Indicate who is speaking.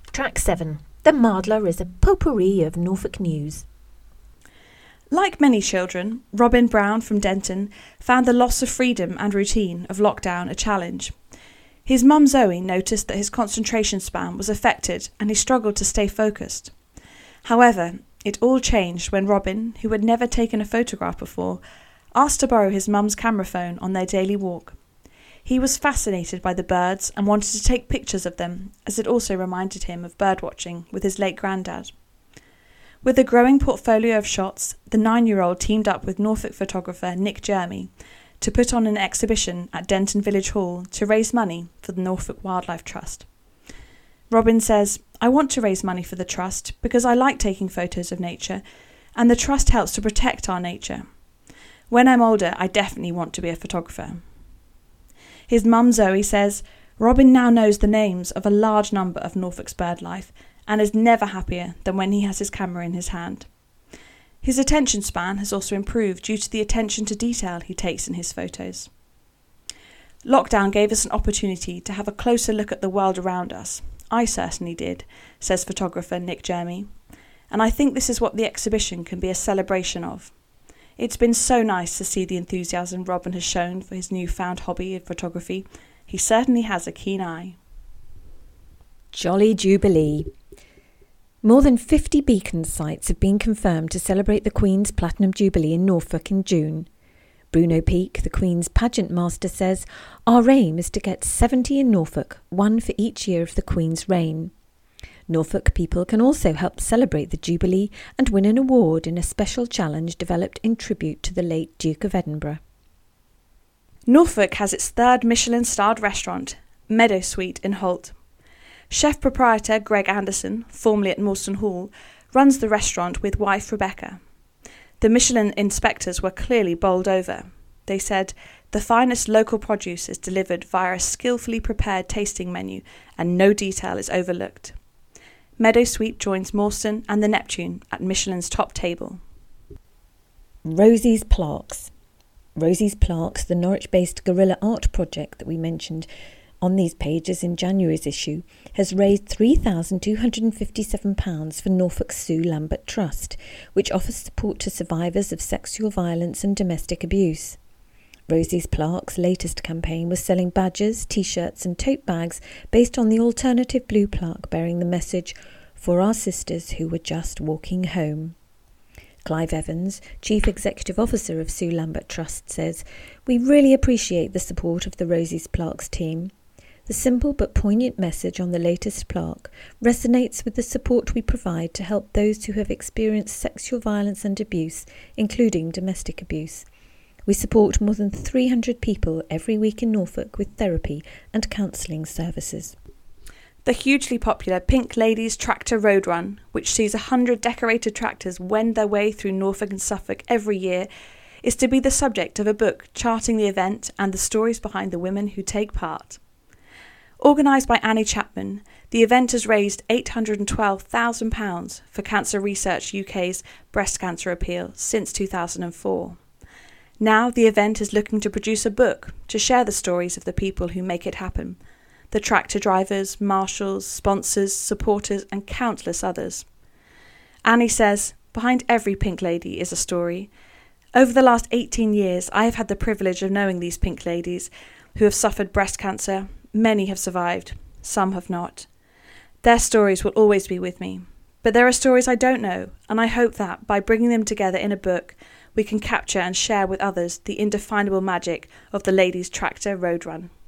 Speaker 1: Track 7. The Mardler is a potpourri of Norfolk news.
Speaker 2: Like many children, Robin Brown from Denton found the loss of freedom and routine of lockdown a challenge. His mum Zoe noticed that his concentration span was affected and he struggled to stay focused. However, it all changed when Robin, who had never taken a photograph before, asked to borrow his mum's camera phone on their daily walk. He was fascinated by the birds and wanted to take pictures of them, as it also reminded him of birdwatching with his late granddad. With a growing portfolio of shots, the 9-year-old teamed up with Norfolk photographer Nick Jermy to put on an exhibition at Denton Village Hall to raise money for the Norfolk Wildlife Trust. Robin says, "I want to raise money for the Trust because I like taking photos of nature, and the Trust helps to protect our nature. When I'm older, I definitely want to be a photographer." His mum Zoe says, Robin now knows the names of a large number of Norfolk's birdlife and is never happier than when he has his camera in his hand. His attention span has also improved due to the attention to detail he takes in his photos. Lockdown gave us an opportunity to have a closer look at the world around us. I certainly did, says photographer Nick Jermy, and I think this is what the exhibition can be a celebration of. It's been so nice to see the enthusiasm Robin has shown for his newfound hobby of photography. He certainly has a keen eye.
Speaker 1: Jolly Jubilee. More than 50 beacon sites have been confirmed to celebrate the Queen's Platinum Jubilee in Norfolk in June. Bruno Peake, the Queen's pageant master, says, "Our aim is to get 70 in Norfolk, one for each year of the Queen's reign." Norfolk people can also help celebrate the Jubilee and win an award in a special challenge developed in tribute to the late Duke of Edinburgh.
Speaker 2: Norfolk has its third Michelin-starred restaurant, Meadow Suite in Holt. Chef proprietor Greg Anderson, formerly at Morstan Hall, runs the restaurant with wife Rebecca. The Michelin inspectors were clearly bowled over. They said, "The finest local produce is delivered via a skillfully prepared tasting menu and no detail is overlooked." Meadow Suite joins Morstan and the Neptune at Michelin's top table.
Speaker 1: Rosie's Plaques. Rosie's Plaques, the Norwich-based guerrilla art project that we mentioned on these pages in January's issue, has raised £3,257 for Norfolk's Sue Lambert Trust, which offers support to survivors of sexual violence and domestic abuse. Rosie's Plaques' latest campaign was selling badges, t-shirts and tote bags based on the alternative blue plaque bearing the message, "For our sisters who were just walking home." Clive Evans, Chief Executive Officer of Sue Lambert Trust, says, "We really appreciate the support of the Rosie's Plaques team. The simple but poignant message on the latest plaque resonates with the support we provide to help those who have experienced sexual violence and abuse, including domestic abuse. We support more than 300 people every week in Norfolk with therapy and counselling services."
Speaker 2: The hugely popular Pink Ladies Tractor Road Run, which sees 100 decorated tractors wend their way through Norfolk and Suffolk every year, is to be the subject of a book charting the event and the stories behind the women who take part. Organised by Annie Chapman, the event has raised £812,000 for Cancer Research UK's breast cancer appeal since 2004. Now the event is looking to produce a book to share the stories of the people who make it happen, the tractor drivers, marshals, sponsors, supporters and countless others. Annie says, "Behind every Pink Lady is a story. Over the last 18 years, I have had the privilege of knowing these Pink Ladies who have suffered breast cancer. Many have survived, some have not. Their stories will always be with me. But there are stories I don't know, and I hope that by bringing them together in a book, we can capture and share with others the indefinable magic of the Ladies' Tractor Road Run."